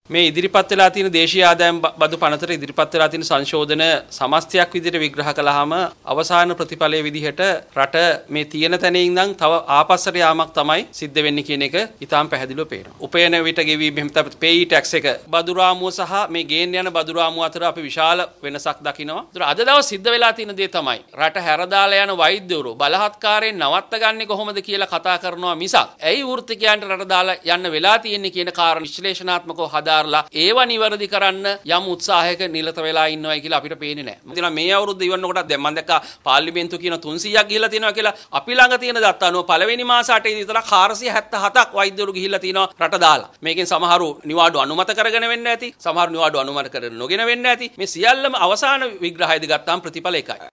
මේ ඉදිරිපත් වෙලා තියෙන දේශීය ආදායම් බදු පනතට ඉදිරිපත් වෙලා තියෙන සංශෝධන සමස්තයක් විදිහට විග්‍රහ කළාම අවසාන ප්‍රතිඵලයේ විදිහට රට මේ තියෙන තැනේ ඉඳන් තව ආපස්සට යාමක් තමයි සිද්ධ වෙන්නේ කියන එක ඉතාම පැහැදිලිව පේනවා. උපයන විට ගෙවීම එහෙම තමයි පේයි ටැක්ස් එක බදු රාමුව සහ මේ ගේන්න යන බදු රාමුව අතර අපි විශාල වෙනසක් දකිනවා. ඒතර අද දවස් සිද්ධ වෙලා තියෙන දේ තමයි රට හැරදාලා යන වෛද්‍යවරු බලහත්කාරයෙන් නවත්ත ගන්නේ කොහොමද කියලා කතා කරනවා මිසක් ඇයි වෘත්තිකයන්ට රට දාලා යන්න වෙලා තියෙන්නේ කියන කාරණා විශ්ලේෂණාත්මකව හදාarලා ඒව නිවැරදි කරන්න යම් උත්සාහයක නිරත වෙලා ඉන්නවයි කියලා අපිට පේන්නේ නැහැ. මම මේ අවුරුද්ද ඉවරන කොටත් දැන් මම දැක්කා පාර්ලිමේන්තුව කියන 300ක් ගිහිලා තියෙනවා කියලා. අපි ළඟ තියෙන දත්ත අනුව පළවෙනි මාස 8 දී විතර 477ක් වෛද්‍යවරු ගිහිලා තියෙනවා රට දාලා. මේකෙන් සමහරු නිවාඩු අනුමත කරගෙන වෙන්න ඇති. සමහරු නිවාඩු අනුමත කරගෙන නොගෙන වෙන්න ඇති. මේ සියල්ලම අවසාන විග්‍රහයද ගත්තාම ප්‍රතිඵල එකයි.